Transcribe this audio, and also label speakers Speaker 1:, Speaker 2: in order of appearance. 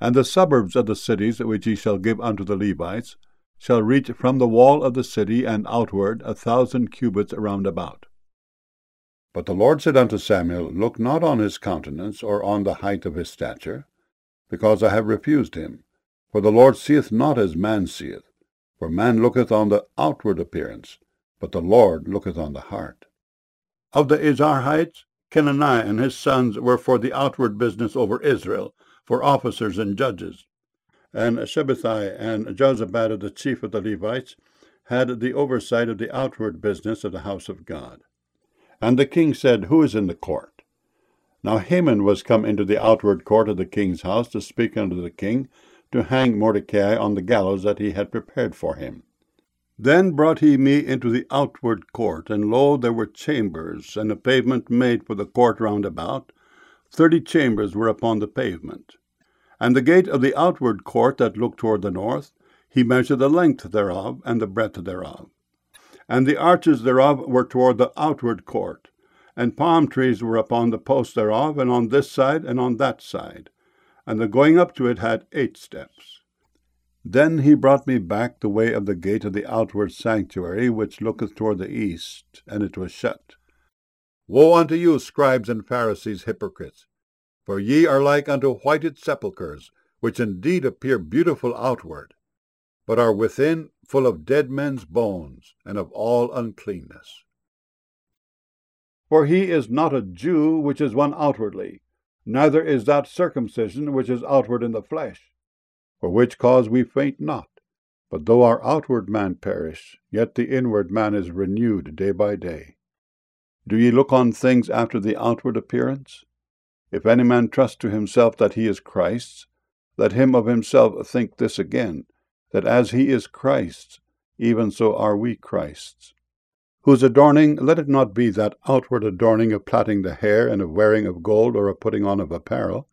Speaker 1: And the suburbs of the cities which ye shall give unto the Levites shall reach from the wall of the city and outward 1,000 cubits round about. But the Lord said unto Samuel, Look not on his countenance, or on the height of his stature, because I have refused him. For the Lord seeth not as man seeth. For man looketh on the outward appearance, but the Lord looketh on the heart. Of the Izrahites, Kenaniah and his sons were for the outward business over Israel, for officers and judges. And Shabbathai and Jozabad, the chief of the Levites, had the oversight of the outward business of the house of God. And the king said, Who is in the court? Now Haman was come into the outward court of the king's house to speak unto the king, to hang Mordecai on the gallows that he had prepared for him. Then brought he me into the outward court, and lo, there were chambers, and a pavement made for the court round about. 30 chambers were upon the pavement. And the gate of the outward court that looked toward the north, he measured the length thereof, and the breadth thereof. And the arches thereof were toward the outward court, and palm trees were upon the posts thereof, and on this side and on that side. And the going up to it had 8 steps. Then he brought me back the way of the gate of the outward sanctuary, which looketh toward the east, and it was shut. Woe unto you, scribes and Pharisees, hypocrites! For ye are like unto whited sepulchres, which indeed appear beautiful outward, but are within full of dead men's bones, and of all uncleanness. For he is not a Jew which is one outwardly, neither is that circumcision which is outward in the flesh. For which cause we faint not, but though our outward man perish, yet the inward man is renewed day by day. Do ye look on things after the outward appearance? If any man trust to himself that he is Christ's, let him of himself think this again, that as he is Christ's, even so are we Christ's. Whose adorning, let it not be that outward adorning of plaiting the hair, and of wearing of gold, or of putting on of apparel,